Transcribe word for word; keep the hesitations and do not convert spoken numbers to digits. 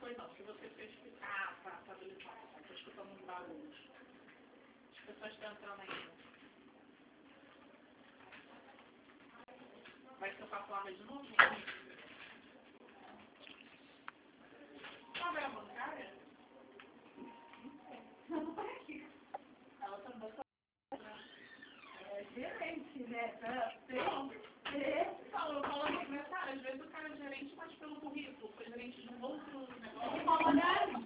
foi não, se você fez explicar, tá, tá habilitado, estou escutando uns barulhos. As pessoas estão entrando ainda. Vai ser com a Flávia de novo? Qual é a bancária? Não, não é aqui. Ela também está. É gerente, né? Não. É. Falou, falou secretária, às vezes o cara é gerente, mas pelo currículo, foi gerente de um outro negócio. Tem uma olhada.